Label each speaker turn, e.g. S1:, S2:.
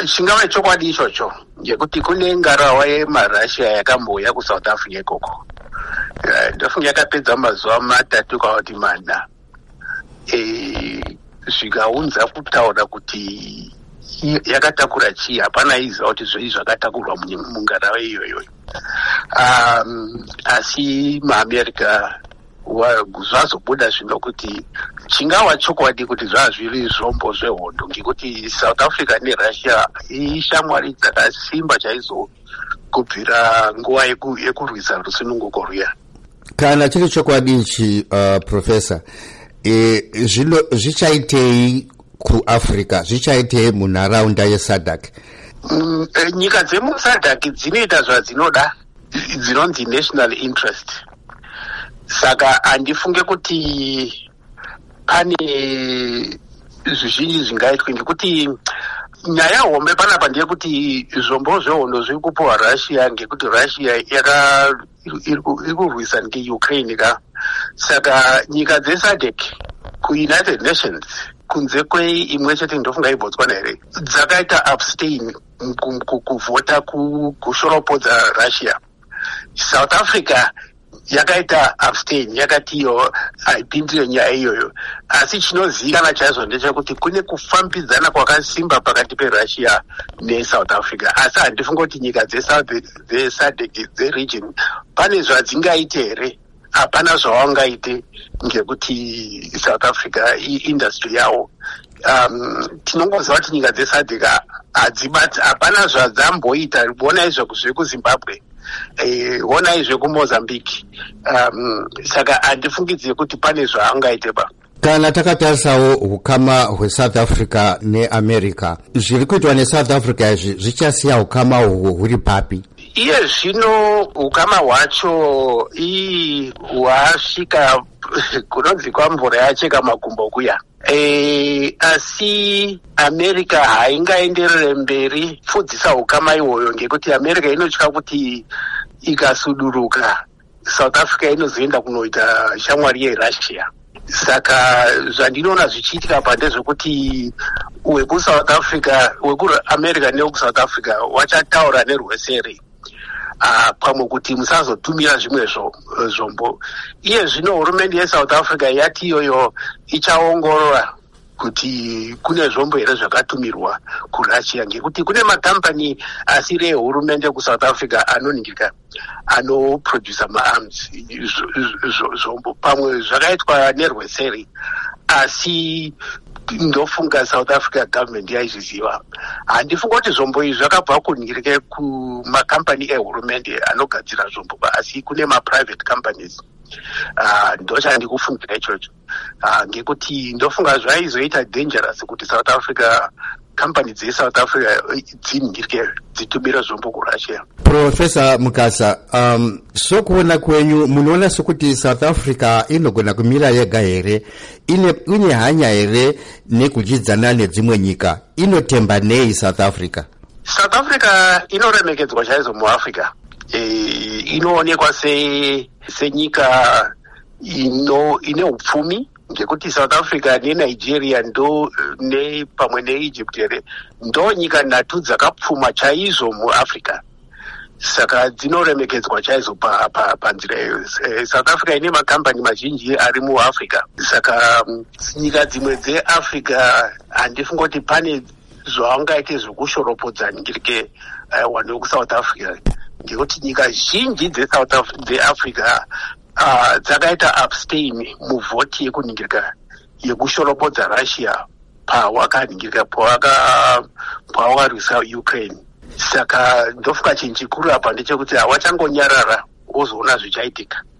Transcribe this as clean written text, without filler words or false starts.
S1: chingava chokwadi ichocho ngekuti kune ngarawa yemarussia yakambouya kuSouth Africa ikoko. Ndofunga yakapedza mazuva 3 kana kuti 4 zvikaunza kutaura kuti yakatakura chii. Hapana iziva kuti zvei zvakatakurwa mungarawa iyoyo. Asi maAmerica zvazobuda zvino kuti chingava chokwadi kuti zvazviri zvombo zvehondo, ngekuti South Africa neRussia ishamwari dzakasimba chaizvo kubvira nguva yekurwisa rusununguko rwuya.
S2: Kana chiri chokwadi ichi Professor, zvichaitei kuAfrica, zvichaitei munharaunda yeSADC?
S1: Nyika dzemuSADC dzinoita zvadzinoda, dzinonzi national interest. Saka handifunge kuti pane zvizhinji zvingaitwe, ngekuti nyaya hombe panapa ndeyekuti zvombo zvehondo zviri kupiwa Russia ngekuti Russia iri kurwisa ngeUkraine ka. Saka nyika dzeSADC kuUnited Nations kunze kweimwe chete ndofunga iBotswana here dzakaita abstain kuvhota kushoropodza Russia. South Africa yakaita abstain, yakati iyo haipindire nyaya iyoyo. Asi chinozivikanwa chaizvo ndechekuti kune kufambidzana kwakasimba pakati peRussia neSouth Africa. Asi handifunga kuti nyika dzeSADC dzeregion pane zvadzingaite here. Hapana zvawangaite ngekuti South Africa industry yawo. Tinongoziva kuti nyika dzeSADC hapana zvadzamboita. Bona izvo zvekuZimbabwe, ona izvo kuMozambique. Saka handifungidzire kuti pane zvaangaite ba.
S2: Kana takatarisawo ukama hweSouth Africa neAmerica, zviri kuitwa neSouth Africa izvi zvichasiya ukama huri papi?
S1: Iye zvino ukama hwacho hwasvika kunonzi kwamvura yacheka makumbo kuya. Asi America haingaenderere mberi pfudzisa ukama iwoyo, ngekuti America inotya kuti ikasuduruka South Africa inozoenda kunoita shamwari yeRussia. Saka zvandinoona zvichiitika pa ndezvekuti wekuSouth Africa, wekuAmerica newekuSouth Africa wachataura nerweseri. Pamwe kuti musazotumira zvimwe zvombo. Iye zvino hurumende yeSouth Africa yati iyoyo ichaongorora kuti kune zvombo here zvakatumirwa kuRussia, ngekuti kune makambani asiri ehurumende kuSouth Africa anoningirika anoproducer maarms zvombo. Pamwe zvakaitwa nerweseri, asi ndofunga South Africa government yaizviziva. Handifunga kuti zvombo izvi zvakabva kuningirike kumakambani ehurumende anogadzira zvombo, asi kune maprivate companies. Ndochandikufungira ichocho, ngekuti ndofunga zvaizoita dangerous kuti South Africa, company dzeSouth Africa dziningirike dzitumire zvombo kuRussia.
S2: Professor Mukasa, sokuona kwenyu munoona sokuti South Africa inogona kumira yega here? Ine hanya here nekuchidzana nedzimwe nyika? Inotemba nei South Africa?
S1: South Africa inoremekedzwa chaizvo muAfrica. Inoonekwa senyika ine upfumi, ngekuti South Africa neNigeria pamwe neEgypt here ndo nyika 3 dzakapfuma chaizvo muAfrica. Saka dzinoremekedzwa chaizvo panzira iyo. South Africa ine makambani mazhinji ari muAfrica. Saka nyika dzimwe dzeAfrica handifunga kuti pane zvaangaite zvokushoropodza ningirike wanhu wekuSouth Africa, ngekuti nyika zhinji dzeAfrica dzakaita abstain muvhoti yekuningirika yekushoropodza Russia pawakaningirika pawakarwisa Ukraine. Saka ndofunga chinhu chikuru apa ndechekuti hawachangonyarara wozoona zvichaitika.